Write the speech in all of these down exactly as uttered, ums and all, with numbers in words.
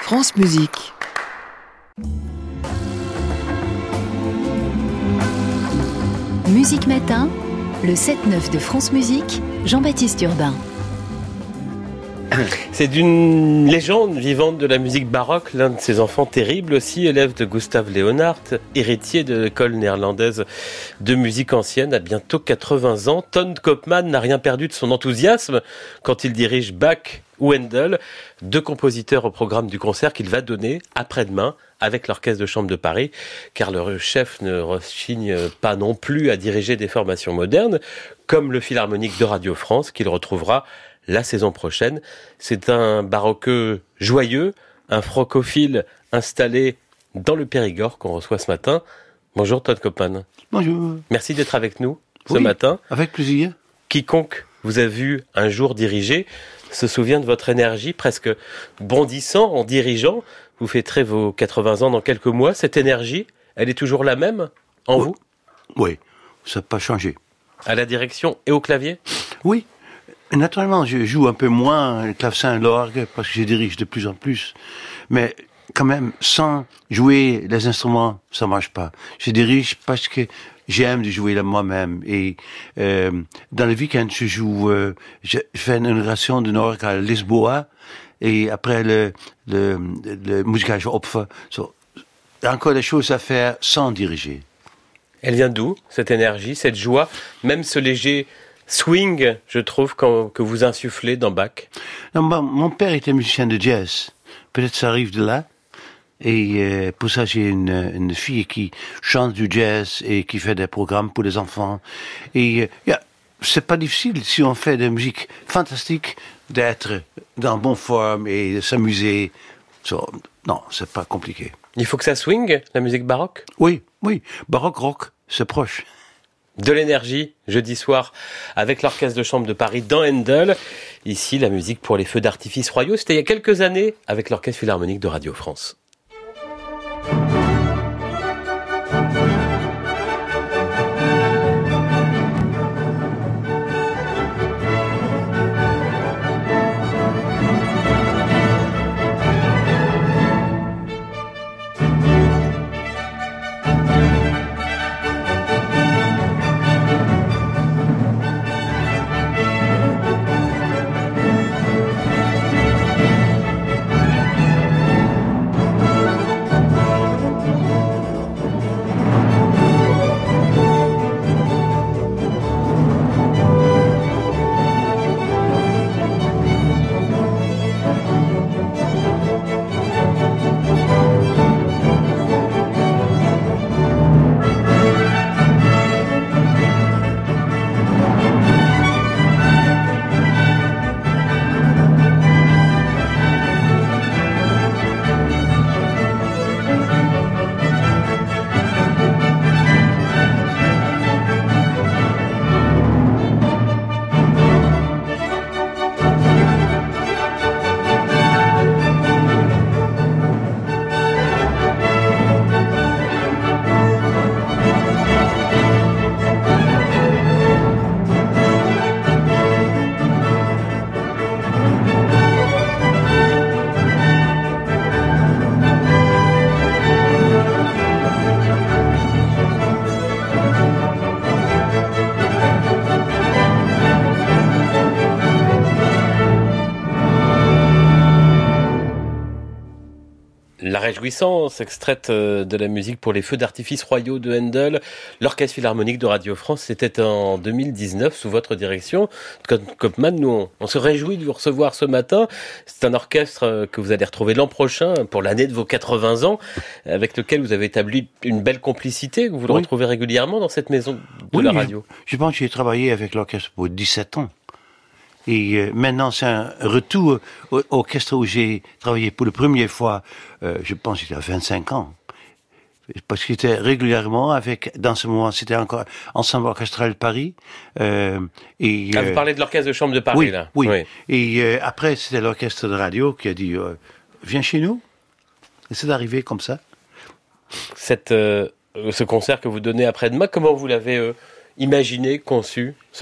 France Musique. Musique Matin, le sept neuf de France Musique, Jean-Baptiste Urbain. C'est d'une légende vivante de la musique baroque, l'un de ses enfants terribles aussi, élève de Gustav Leonhardt, héritier de l'école néerlandaise de musique ancienne, à bientôt quatre-vingts ans. Ton Koopman n'a rien perdu de son enthousiasme quand il dirige Bach ou Handel, deux compositeurs au programme du concert qu'il va donner après-demain avec l'Orchestre de Chambre de Paris, car le chef ne rechigne pas non plus à diriger des formations modernes, comme le Philharmonique de Radio France, qu'il retrouvera la saison prochaine. C'est un baroqueux joyeux, un francophile installé dans le Périgord qu'on reçoit ce matin. Bonjour Ton Koopman. Bonjour. Merci d'être avec nous ce oui, matin. Avec plaisir. Quiconque vous a vu un jour diriger se souvient de votre énergie presque bondissant en dirigeant. Vous fêterez vos quatre-vingts ans dans quelques mois. Cette énergie, elle est toujours la même en oui. vous ? Oui, ça n'a pas changé. À la direction et au clavier ? Oui. Naturellement, je joue un peu moins le clavecin et l'orgue parce que je dirige de plus en plus. Mais quand même, sans jouer les instruments, ça marche pas. Je dirige parce que j'aime de jouer là moi-même. Et euh, dans le week-end, je joue, euh, je fais une inauguration d'une orgue à Lisboa. Et après le le le Musicage Opfer, so, il y a encore des choses à faire sans diriger. Elle vient d'où, cette énergie, cette joie, même ce léger swing, je trouve, quand, que vous insufflez dans Bach? Non, mon, mon père était musicien de jazz. Peut-être ça arrive de là. Et euh, pour ça, j'ai une, une fille qui chante du jazz et qui fait des programmes pour les enfants. Et euh, yeah, c'est pas difficile si on fait de la musique fantastique d'être dans bonne forme et de s'amuser. So, non, c'est pas compliqué. Il faut que ça swing, la musique baroque? Oui, oui. Baroque rock, c'est proche. De l'énergie, jeudi soir, avec l'Orchestre de Chambre de Paris dans Handel. Ici, la musique pour les feux d'artifice royaux. C'était il y a quelques années avec l'Orchestre Philharmonique de Radio France. La réjouissance extraite de la musique pour les feux d'artifice royaux de Handel, l'Orchestre Philharmonique de Radio France, c'était en deux mille dix-neuf sous votre direction. Ton Koopman, nous on, on se réjouit de vous recevoir ce matin. C'est un orchestre que vous allez retrouver l'an prochain pour l'année de vos quatre-vingts ans, avec lequel vous avez établi une belle complicité. Vous le oui. retrouvez régulièrement dans cette maison de oui, la radio. Je, je pense que j'ai travaillé avec l'orchestre pour dix-sept ans. Et euh, maintenant, c'est un retour au orchestre où j'ai travaillé pour la première fois, euh, je pense qu'il y a vingt-cinq ans. Parce que j'étais régulièrement avec, dans ce moment, c'était encore Ensemble Orchestral Paris. Euh, et, ah, vous euh, parlez de l'Orchestre de Chambre de Paris, oui, là. Oui, oui. Et euh, après, c'était l'Orchestre de Radio qui a dit euh, « Viens chez nous ». Et c'est arrivé comme ça. Cette, euh, ce concert que vous donnez après-demain, comment vous l'avez euh, imaginé, conçu, ce programme ?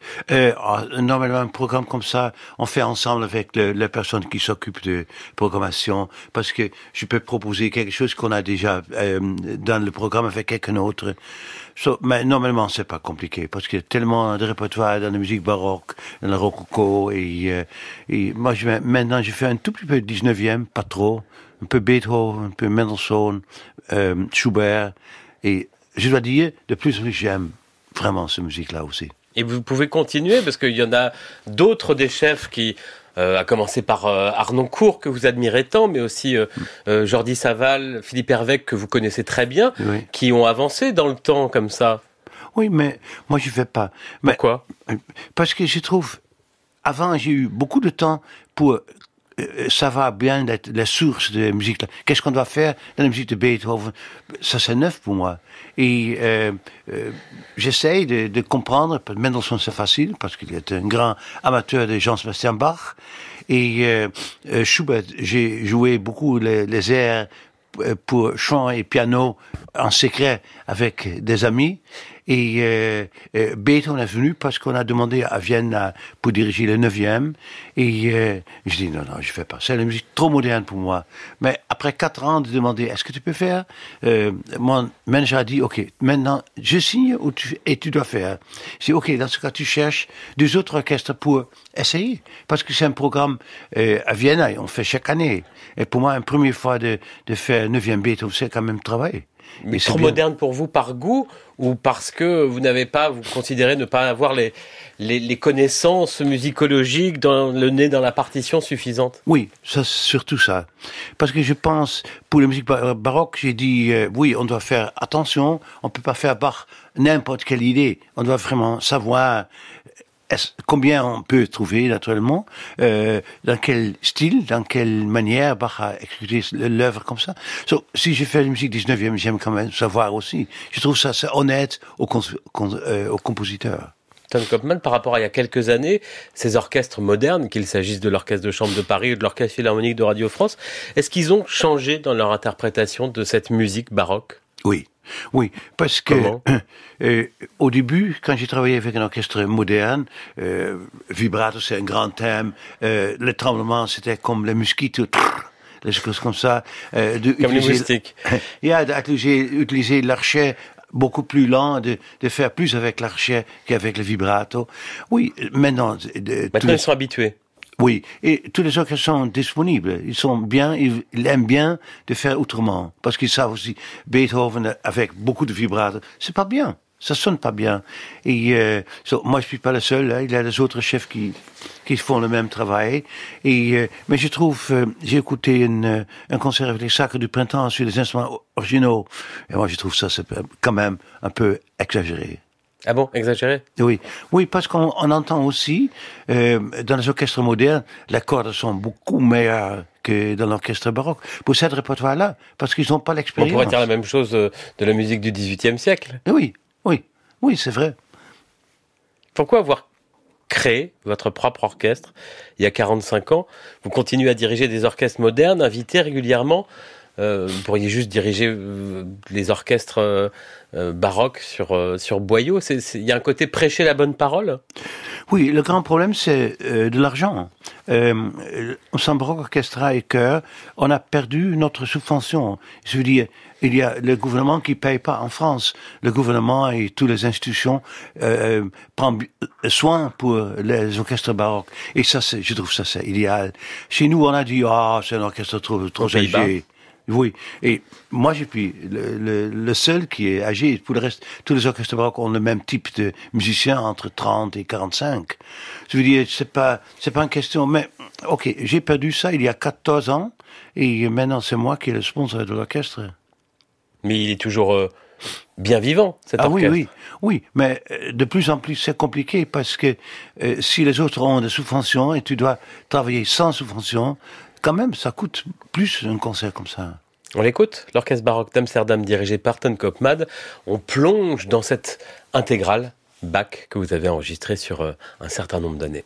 Euh, normalement, un programme comme ça, on fait ensemble avec le, la personne qui s'occupe de programmation, parce que je peux proposer quelque chose qu'on a déjà euh, dans le programme avec quelqu'un d'autre. So, mais normalement, c'est pas compliqué, parce qu'il y a tellement de répertoire dans la musique baroque, dans le rococo, et, euh, et moi, je, maintenant, je fais un tout petit peu de dix-neuvième, pas trop, un peu Beethoven, un peu Mendelssohn, euh, Schubert, et je dois dire, de plus en plus, j'aime vraiment cette musique-là aussi. Et vous pouvez continuer, parce qu'il y en a d'autres des chefs qui, euh, à commencer par euh, Arnon Court, que vous admirez tant, mais aussi euh, euh, Jordi Savall, Philippe Hervec, que vous connaissez très bien, Oui. qui ont avancé dans le temps comme ça. Oui, mais moi, je fais pas. Mais, Pourquoi? Parce que je trouve, avant, j'ai eu beaucoup de temps pour euh, savoir bien la, la source de la musique. Qu'est-ce qu'on doit faire dans la musique de Beethoven? Ça, c'est neuf pour moi. Et euh, euh, j'essaye de, de comprendre. Mendelssohn, c'est facile, parce qu'il est un grand amateur de Jean-Sébastien Bach. Et euh, euh, Schubert, j'ai joué beaucoup les, les airs pour chant et piano en secret avec des amis. Et euh, euh, Beethoven est venu parce qu'on a demandé à Vienne à, pour diriger le neuvième. Et euh, je dis non, non, je fais pas. C'est la musique trop moderne pour moi. Mais après quatre ans de demander, est-ce que tu peux faire, euh, mon manager a dit, ok, maintenant je signe ou tu, et tu dois faire. Je dis, ok, dans ce cas, tu cherches deux autres orchestres pour essayer. Parce que c'est un programme euh, à Vienne, on fait chaque année. Et pour moi, une première fois de, de faire neuvième Beethoven, c'est quand même travail. Mais trop moderne pour vous par goût, ou parce que vous n'avez pas, vous considérez ne pas avoir les, les, les connaissances musicologiques dans le nez dans la partition suffisantes? Oui, ça, surtout ça. Parce que je pense, pour la musique baroque, j'ai dit, euh, oui, on doit faire attention, on peut pas faire Bach n'importe quelle idée. On doit vraiment savoir combien on peut trouver, naturellement, euh, dans quel style, dans quelle manière Bach a exécuté l'œuvre comme ça. So, si je fais la musique dix-neuvième, j'aime quand même savoir aussi. Je trouve ça c'est honnête aux, cons- cons- euh, aux compositeurs. Ton Kopman, par rapport à il y a quelques années, ces orchestres modernes, qu'il s'agisse de l'Orchestre de Chambre de Paris ou de l'Orchestre Philharmonique de Radio France, est-ce qu'ils ont changé dans leur interprétation de cette musique baroque? Oui. Oui, parce que euh, au début, quand j'ai travaillé avec un orchestre moderne, euh, vibrato c'est un grand thème, euh, le tremblement c'était comme le mosquito, des choses comme ça. Euh, de comme utiliser, les moustiques. Yeah, d'utiliser utiliser l'archet beaucoup plus lent, de, de faire plus avec l'archet qu'avec le vibrato. Oui, maintenant... De, maintenant les... ils sont habitués. Oui, et tous les orchestres sont disponibles. Ils sont bien, ils, ils aiment bien de faire autrement. Parce qu'ils savent aussi, Beethoven avec beaucoup de vibrato, c'est pas bien. Ça sonne pas bien. Et euh, so, moi, je suis pas le seul. Hein. Il y a des autres chefs qui qui font le même travail. Et euh, mais je trouve, euh, j'ai écouté une, un concert avec les Sacres du Printemps sur les instruments originaux. Et moi, je trouve ça c'est quand même un peu exagéré. Ah bon, exagéré? Oui, oui, parce qu'on on entend aussi, euh, dans les orchestres modernes, les cordes sont beaucoup meilleures que dans l'orchestre baroque. Pour cette répertoire-là, parce qu'ils n'ont pas l'expérience. On pourrait dire la même chose de la musique du dix-huitième siècle. Oui, oui, oui, c'est vrai. Pourquoi avoir créé votre propre orchestre il y a quarante-cinq ans? Vous continuez à diriger des orchestres modernes, invités régulièrement. Euh, vous pourriez juste diriger euh, les orchestres euh, euh, baroques sur euh, sur boyau. C'est, c'est, il y a un côté prêcher la bonne parole. Oui, le grand problème c'est euh, de l'argent. Euh, au Centre baroque orchestra et chœur, on a perdu notre subvention. Je veux dire, il y a le gouvernement qui paye pas en France. Le gouvernement et toutes les institutions euh, prennent soin pour les orchestres baroques. Et ça, c'est, je trouve ça c'est idéal. Chez nous, on a dit ah, c'est un orchestre trop trop âgé. Oui, et moi je suis le, le, le seul qui est âgé. Pour le reste, tous les orchestres baroques ont le même type de musiciens entre trente et quarante-cinq. Je veux dire, c'est pas c'est pas une question. Mais ok, j'ai perdu ça il y a quatorze ans et maintenant c'est moi qui est le sponsor de l'orchestre. Mais il est toujours euh, bien vivant, cet ah orchestre. Oui, oui, oui. Mais de plus en plus c'est compliqué parce que euh, si les autres ont des subventions et tu dois travailler sans subvention. Quand même, ça coûte plus un concert comme ça. On l'écoute, l'Orchestre baroque d'Amsterdam dirigé par Ton Kopman. On plonge dans cette intégrale Bach que vous avez enregistrée sur euh, un certain nombre d'années.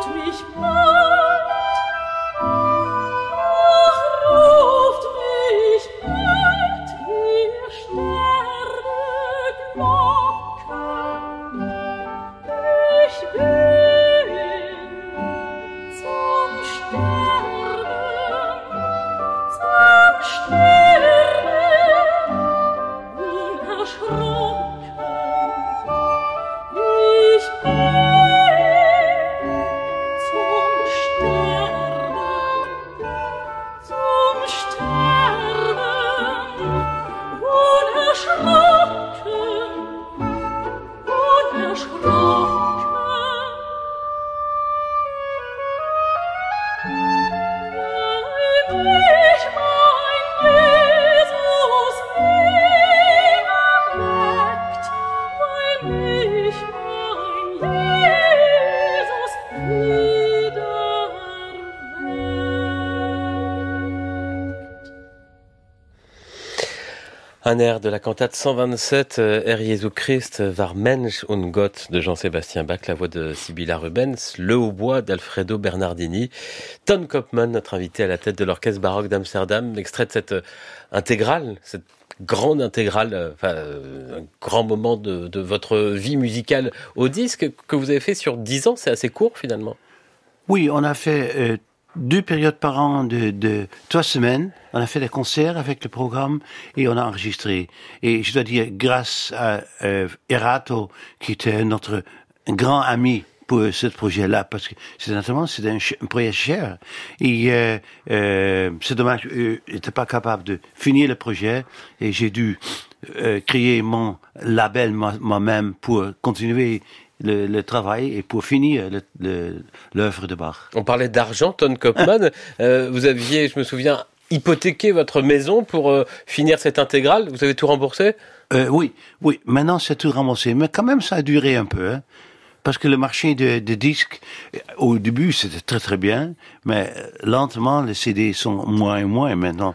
Un air de la cantate cent vingt-sept, Herr Jesu Christ war Mensch und Gott de Jean-Sébastien Bach, la voix de Sibylla Rubens, le hautbois d'Alfredo Bernardini, Ton Koopman, notre invité à la tête de l'orchestre baroque d'Amsterdam, extrait de cette intégrale, cette grande intégrale, enfin, un grand moment de, de votre vie musicale au disque que vous avez fait sur dix ans, c'est assez court finalement. Oui, on a fait euh, deux périodes par an de, de trois semaines. On a fait des concerts avec le programme et on a enregistré. Et je dois dire, grâce à euh, Erato, qui était notre grand ami pour ce projet-là, parce que c'est naturellement c'est un, un projet cher. Et euh, euh, c'est dommage, euh, il n'était pas capable de finir le projet et j'ai dû euh, créer mon label moi-même pour continuer Le, le travail et pour finir le, le, l'œuvre de Bach. On parlait d'argent, Ton Koopman. euh, vous aviez, je me souviens, hypothéqué votre maison pour euh, finir cette intégrale. Vous avez tout remboursé ? euh, Oui, oui. Maintenant, c'est tout remboursé. Mais quand même, ça a duré un peu. Hein, parce que le marché de, de disques, au début, c'était très très bien. Mais lentement, les C D sont moins et moins. Et maintenant,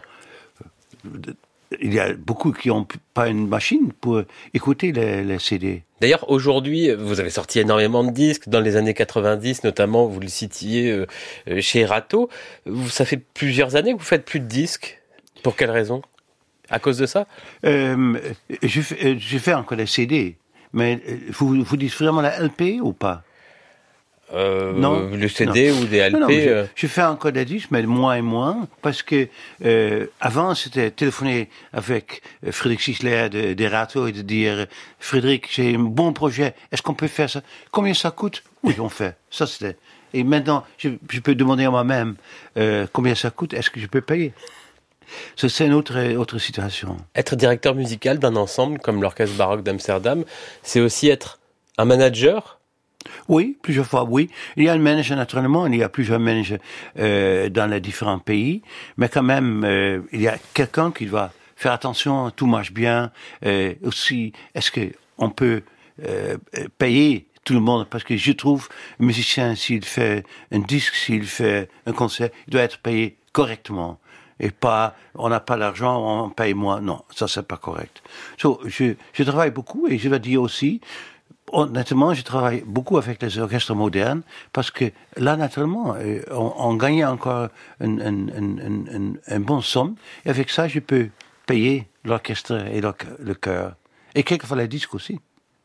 il y a beaucoup qui n'ont pas une machine pour écouter les, les C D. D'ailleurs, aujourd'hui, vous avez sorti énormément de disques. Dans les années quatre-vingt-dix, notamment, vous le citiez euh, chez Erato. Ça fait plusieurs années que vous faites plus de disques. Pour quelle raison ? À cause de ça ? euh, je, fais, je fais encore des C D. Mais vous, vous dites vraiment la L P ou pas ? Euh, non, le C D non. ou des L P. Non, non, je, euh... je fais encore des disques, mais moins et moins, parce que euh, avant c'était téléphoner avec Frédéric Sichler de, de Erato et de dire Frédéric, j'ai un bon projet, est-ce qu'on peut faire ça ? Combien ça coûte ? Oui, on fait. Ça c'était. Et maintenant, je, je peux demander à moi-même euh, combien ça coûte, est-ce que je peux payer ? Ça, c'est une autre, autre situation. Être directeur musical d'un ensemble comme l'Orchestre baroque d'Amsterdam, c'est aussi être un manager ? Oui, plusieurs fois, oui. Il y a un manager, naturellement, il y a plusieurs managers euh, dans les différents pays, mais quand même, euh, il y a quelqu'un qui doit faire attention, tout marche bien. Euh, aussi, est-ce qu'on peut euh, payer tout le monde? Parce que je trouve, un musicien, s'il fait un disque, s'il fait un concert, il doit être payé correctement. Et pas, on n'a pas l'argent, on paye moins. Non, ça, c'est pas correct. So, je, je travaille beaucoup et je dois dire aussi, honnêtement, je travaille beaucoup avec les orchestres modernes parce que là, naturellement, on, on gagne encore une, une, une, une, une bonne somme. Et avec ça, je peux payer l'orchestre et le, le chœur. Et quelquefois les disques aussi.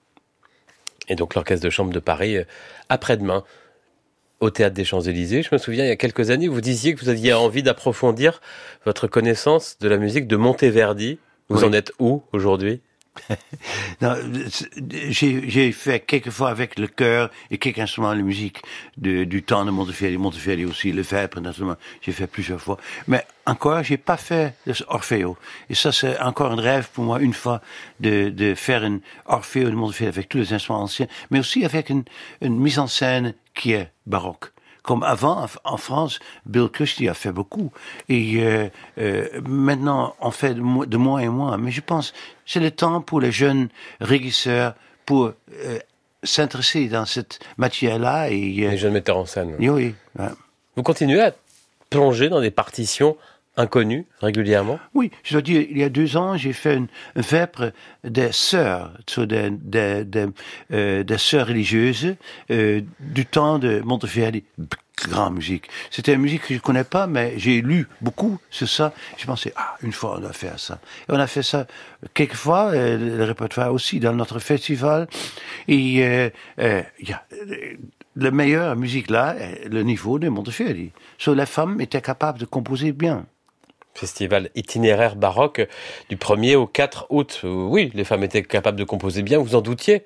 Et donc l'Orchestre de Chambre de Paris, après-demain, au Théâtre des Champs-Élysées. Je me souviens, il y a quelques années, vous disiez que vous aviez envie d'approfondir votre connaissance de la musique de Monteverdi. Vous oui. en êtes où aujourd'hui ? Non, j'ai, j'ai fait quelquefois avec le chœur et quelques instruments de musique de, du temps de Monteverdi, Monteverdi aussi, le Vêpres, naturellement, j'ai fait plusieurs fois. Mais encore, j'ai pas fait Orfeo. Et ça, c'est encore un rêve pour moi, une fois, de, de faire un Orfeo de Monteverdi avec tous les instruments anciens, mais aussi avec une, une mise en scène qui est baroque. Comme avant, en France, Bill Christie a fait beaucoup. Et euh, euh, maintenant, on fait de, de moins et moins. Mais je pense que c'est le temps pour les jeunes régisseurs pour euh, s'intéresser dans cette matière-là. Et, euh, les jeunes metteurs en scène. Oui, oui. Ouais. Vous continuez à plonger dans des partitions inconnus régulièrement? Oui, je dois dire, il y a deux ans, j'ai fait une, une vêpres des sœurs, des, des, des, euh, des sœurs religieuses euh, du temps de Monteverdi. Grande musique. C'était une musique que je connais pas, mais j'ai lu beaucoup sur ça. Je pensais, ah, une fois on doit faire ça. Et on a fait ça quelquefois, euh, le répertoire aussi dans notre festival. Et euh, euh, y a, euh, la meilleure musique là, le niveau de Monteverdi. So, les femmes étaient capables de composer bien. Festival itinéraire baroque du premier au quatre août. Oui, les femmes étaient capables de composer bien, vous en doutiez?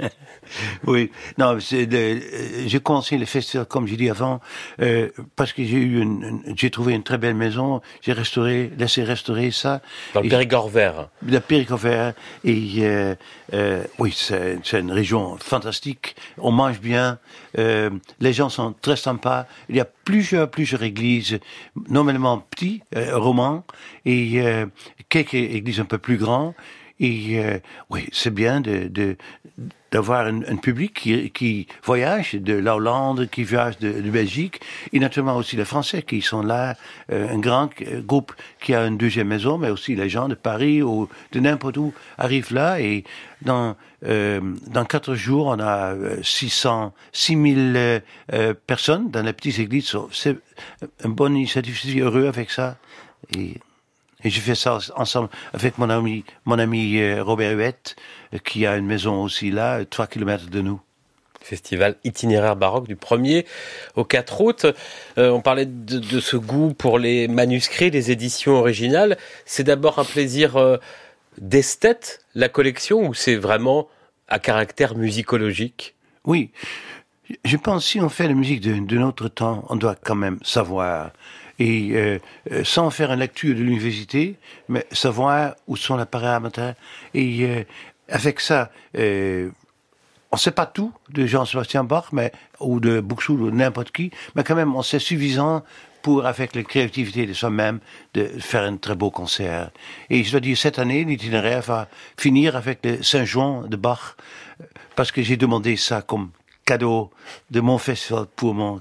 Oui, non, c'est le, j'ai commencé le festival, comme j'ai dit avant, euh, parce que j'ai eu une, une, j'ai trouvé une très belle maison, j'ai restauré, laissé restaurer ça. Dans le Périgord vert. Le Périgord vert, et euh, euh, oui, c'est, c'est une région fantastique, on mange bien, euh, les gens sont très sympas, il y a plusieurs, plusieurs églises, normalement petites, euh, romans, et euh, quelques églises un peu plus grandes, et euh, oui, c'est bien de, de d'avoir un, un public qui, qui voyage de la Hollande, qui voyage de, de Belgique, et naturellement aussi les Français qui sont là, euh, un grand groupe qui a une deuxième maison, mais aussi les gens de Paris ou de n'importe où arrivent là, et dans euh, dans quatre jours, on a six cents, six mille euh, personnes dans les petites églises. C'est une bonne initiative, je suis heureux avec ça, et Et je fais ça ensemble avec mon ami, mon ami Robert Huette, qui a une maison aussi là, trois kilomètres de nous. Festival itinéraire baroque du premier au quatre août. Euh, on parlait de, de ce goût pour les manuscrits, les éditions originales. C'est d'abord un plaisir euh, d'esthète, la collection, ou c'est vraiment à caractère musicologique? Oui. Je pense que si on fait la musique de, de notre temps, on doit quand même savoir. Et euh, sans faire une lecture de l'université, mais savoir où sont les paramètres. Et euh, avec ça, euh, on ne sait pas tout de Jean-Sébastien Bach, mais ou de Buxtehude ou de n'importe qui, mais quand même, on sait suffisant pour, avec la créativité de soi-même, de faire un très beau concert. Et je dois dire, cette année, l'itinéraire va finir avec le Saint-Jean de Bach, parce que j'ai demandé ça comme cadeau de mon festival pour mon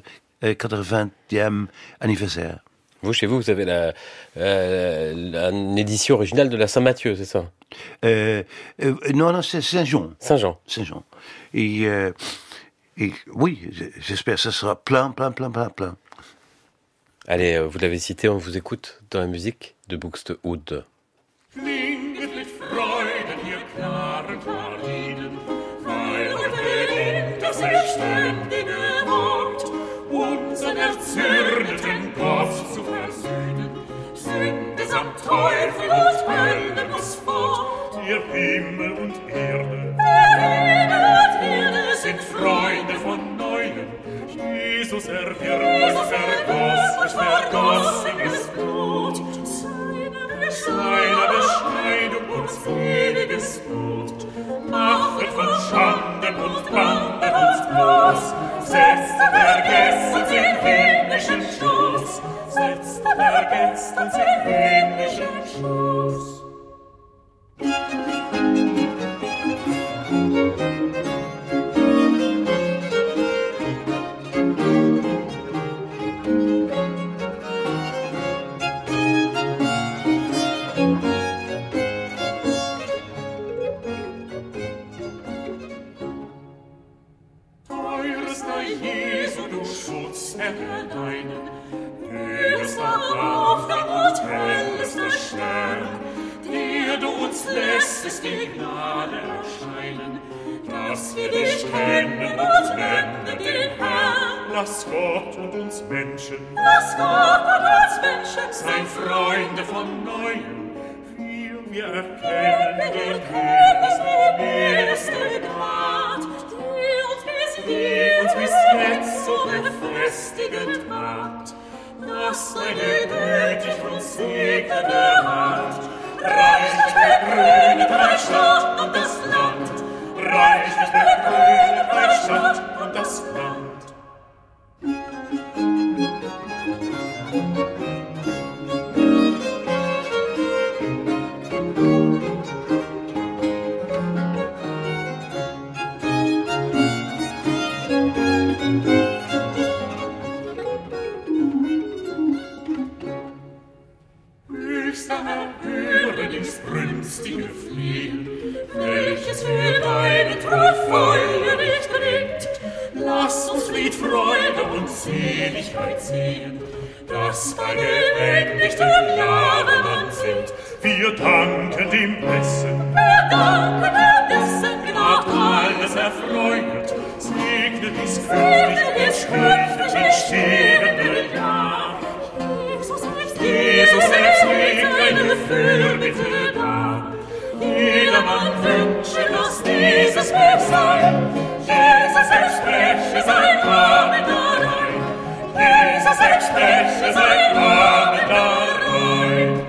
quatre-vingtième anniversaire. Vous, chez vous, vous avez la, euh, la, une édition originale de la Saint-Matthieu, c'est ça? euh, euh, Non, non, c'est Saint-Jean. Saint-Jean. Saint-Jean. Et, euh, et oui, j'espère que ce sera plein, plein, plein, plein, plein. Allez, vous l'avez cité, on vous écoute dans la musique de Buxtehude. Unseren erzürnten Kopf zu versöhnen, Sünde samt Teufel und Hölle muss fort. Der Himmel und Erde, der Himmel und Erde sind Freunde von Neuem. Jesus erwirbt und vergoss und vergossenes Blut, seine Bescheidung uns ewiges Gut. Machet von Schande und Bande uns bloß, setzt vergesst uns in himmlischen Schoß, setzt vergesst uns in himmlischen Schoß. Lässest die Gnade erscheinen, dass wir dich kennen und nennen den Herrn. Lass Gott und uns Menschen, lass Gott und uns Menschen sein Freunde von Neuem. Viel wir erkennen den Herrn, erste Gnad, die uns bis, die uns bis jetzt so befestigend macht, dass deine gütig uns segnende Hand reichlich begrünet dein Stadt und das Land, reichlich begrünet dein Stadt und das Land. Seligkeit sehen, dass bei geendigten Jahren sind. Wir danken dem Besten, wir danken dem Besten, Gnad alles erfreuet, segne dies künftig entstehende Jahr. Jesus selbst legt eine Fürbitte dar. Jedermann wünsche, dass dieses mög sein. Jesus selbst spreche sein Amen darein. Jesus selbst spreche sein Amen darein.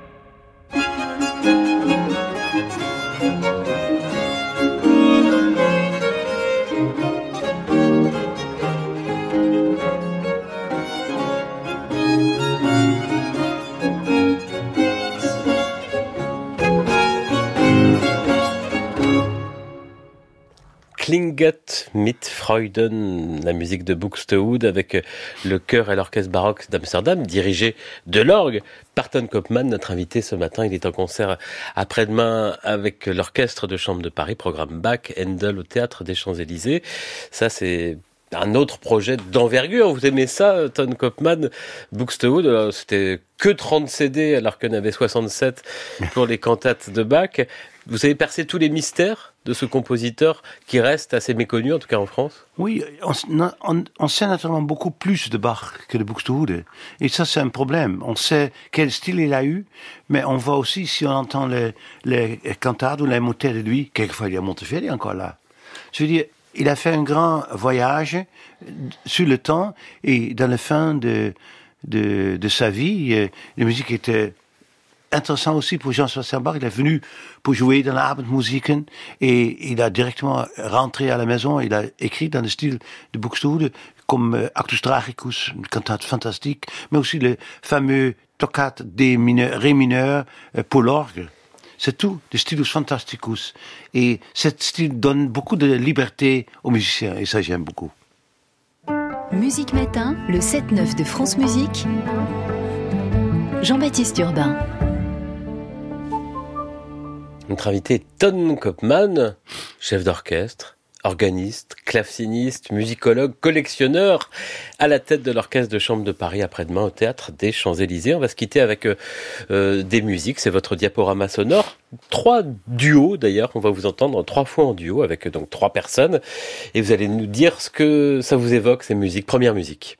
Klinget mit Freuden, la musique de Buxtehude avec le chœur et l'orchestre baroque d'Amsterdam, dirigé de l'orgue par Ton Koopman, notre invité ce matin. Il est en concert après-demain avec l'orchestre de chambre de Paris, programme Bach, Handel au Théâtre des Champs-Élysées. Ça, c'est un autre projet d'envergure. Vous aimez ça, Ton Koopman? Buxtehude, c'était que trente C D alors qu'il y en avait soixante-sept pour les cantates de Bach. Vous avez percé tous les mystères de ce compositeur qui reste assez méconnu, en tout cas en France? Oui, on, on, on sait naturellement beaucoup plus de Bach que de Buxtehude. Et ça, c'est un problème. On sait quel style il a eu, mais on voit aussi, si on entend les, les cantates ou les motets de lui, quelquefois il y a Montefiore encore là. Je veux dire, il a fait un grand voyage sur le temps, et dans la fin de, de, de sa vie, la musique était intéressant aussi pour Jean-Sébastien Bach. Il est venu pour jouer dans l'Abendmusiken et il a directement rentré à la maison. Il a écrit dans le style de Buxtehude comme euh, Actus Tragicus, une cantate fantastique, mais aussi le fameux Toccate de mineur, Ré mineur euh, pour l'orgue. C'est tout, le Stylus Fantasticus. Et ce style donne beaucoup de liberté aux musiciens et ça j'aime beaucoup. Musique Matin, le sept neuf de France Musique. Jean-Baptiste Urbain. Notre invité est Ton Koopman, chef d'orchestre, organiste, claveciniste, musicologue, collectionneur, à la tête de l'orchestre de chambre de Paris après-demain au Théâtre des Champs-Élysées. On va se quitter avec euh, des musiques, c'est votre diaporama sonore. Trois duos d'ailleurs, on va vous entendre trois fois en duo avec donc trois personnes. Et vous allez nous dire ce que ça vous évoque ces musiques. Première musique.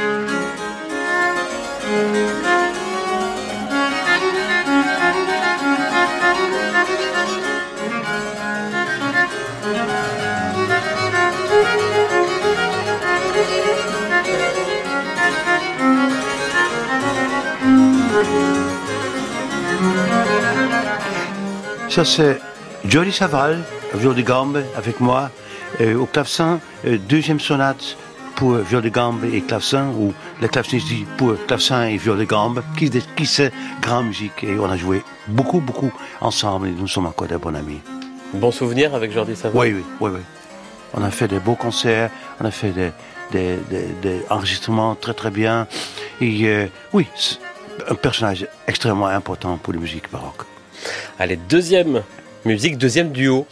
Ça c'est Jordi Savall, viol de gambe avec moi, euh, au clavecin, euh, deuxième sonate pour viol de gambe et clavecin, ou le claveciniste dit pour clavecin et viol de gambe, qui, qui c'est grande musique, et on a joué beaucoup, beaucoup ensemble, et nous sommes encore des bons amis. Bon souvenir avec Jordi Savall? Oui, oui, oui, oui. On a fait des beaux concerts, on a fait des, des, des, des enregistrements très très bien, et euh, oui, c'est un personnage extrêmement important pour la musique baroque. Allez, deuxième musique, deuxième duo.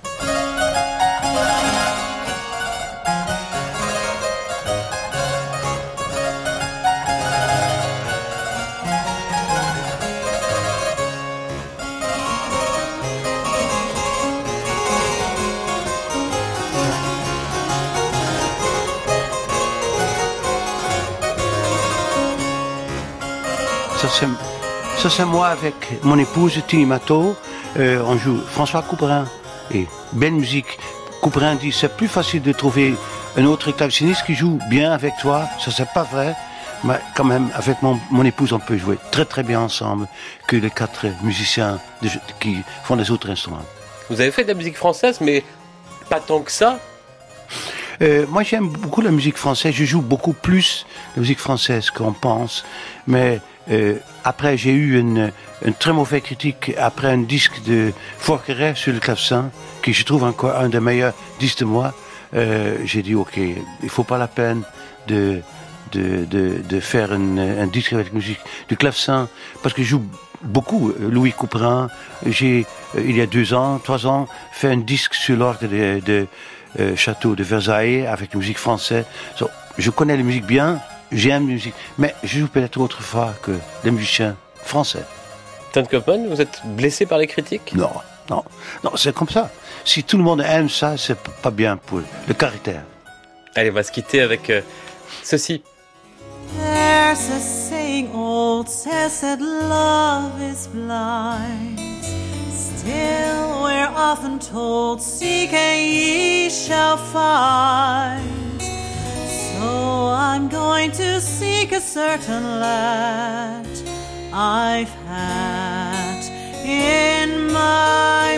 Ça c'est, ça c'est moi avec mon épouse Tini Matteau. Euh, on joue François Couperin et belle musique. Couperin dit c'est plus facile de trouver un autre claveciniste qui joue bien avec toi. Ça c'est pas vrai, mais quand même avec mon, mon épouse on peut jouer très très bien ensemble que les quatre musiciens de, qui font les autres instruments. Vous avez fait de la musique française, mais pas tant que ça. Euh, moi j'aime beaucoup la musique française. Je joue beaucoup plus la musique française qu'on pense, mais Euh, après, j'ai eu une, une très mauvaise critique après un disque de Forqueray sur le clavecin, qui je trouve encore un des meilleurs disques de moi. Euh, j'ai dit, ok, il faut pas la peine de, de, de, de faire une, un disque avec musique du clavecin, parce que je joue beaucoup Louis Couperin. J'ai, euh, il y a deux ans, trois ans, fait un disque sur l'orgue de, de euh, Château de Versailles avec musique française. So, je connais la musique bien, j'aime la musique, mais je joue peut-être autrefois que les musiciens français. Ton Kopman, vous êtes blessé par les critiques? Non, non, non, c'est comme ça. Si tout le monde aime ça, c'est pas bien pour le caractère. Allez, on va se quitter avec euh, ceci. There's a saying old says that love is blind. Still we're often told, seek and ye shall find. So I'm going to seek a certain lad I've had in my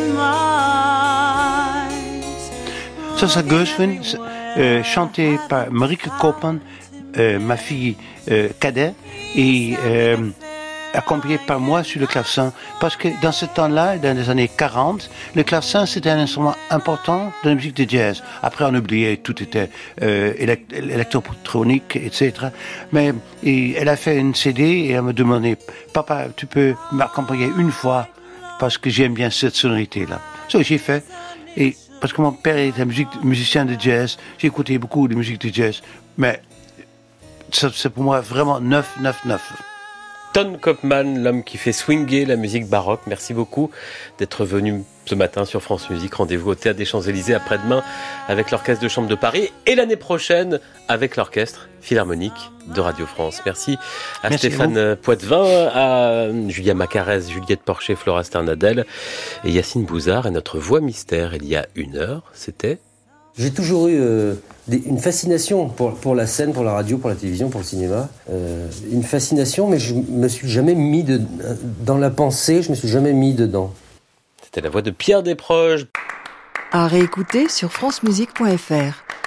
mind. Ça, c'est Gershwin, euh, chanté par Marieke Koopman, euh, ma fille euh, cadet, et euh, accompagné par moi sur le clavecin. Parce que dans ce temps-là, dans les années quarante, le clavecin, c'était un instrument important dans la musique de jazz. Après, on oubliait, tout était euh, élect- électrotronique, et cetera. Mais et elle a fait une C D et elle m'a demandé, papa, tu peux m'accompagner une fois parce que j'aime bien cette sonorité-là. Ça, so, j'ai fait. Et parce que mon père était un musique, musicien de jazz, j'ai écouté beaucoup de musique de jazz, mais ça, c'est pour moi vraiment neuf, neuf, neuf. Ton Kopman, l'homme qui fait swinger la musique baroque. Merci beaucoup d'être venu ce matin sur France Musique. Rendez-vous au Théâtre des Champs-Élysées après-demain avec l'Orchestre de Chambre de Paris et l'année prochaine avec l'Orchestre Philharmonique de Radio France. Merci à Merci Stéphane à Poitvin, à Julia Macarez, Juliette Porcher, Flora Sternadel et Yacine Bouzard. Et notre voix mystère, il y a une heure, c'était... J'ai toujours eu euh, des, une fascination pour, pour la scène, pour la radio, pour la télévision, pour le cinéma. Euh, une fascination, mais je me suis jamais mis de, dans la pensée, je me suis jamais mis dedans. C'était la voix de Pierre Desproges. À réécouter sur francemusique point f r.